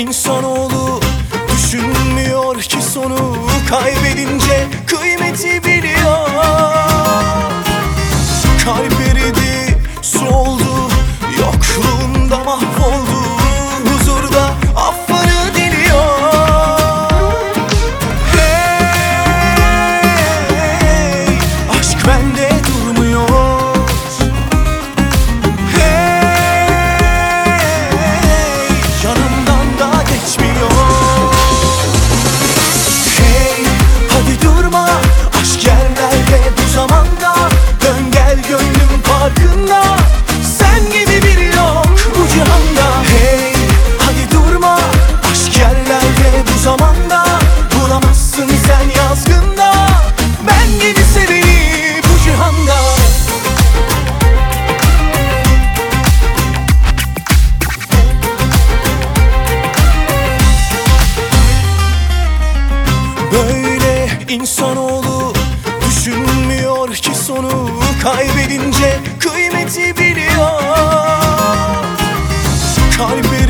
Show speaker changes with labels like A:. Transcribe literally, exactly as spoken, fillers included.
A: insanoğlu düşünmüyor ki sonu kaybedince kıymeti biliyor. Kalp eridi, soldu, yokluğunda mahvoldu, huzurda affını diliyor. Hey, aşk bende durmuyor. Hey, yanımdan da geçmiyor. Hey, hadi durma, aşk yerlerde bu zamanda. Dön gel gönlüm farkında, sen gibi biri yok bu cihanda. Hey, hadi durma, aşk yerlerde bu zamanda. Bulamazsın sen yazgında, ben gibi seveni bu cihanda. Böyle insanoğlu düşünmüyor ki sonu kaybedince kıymeti biliyor. Kalp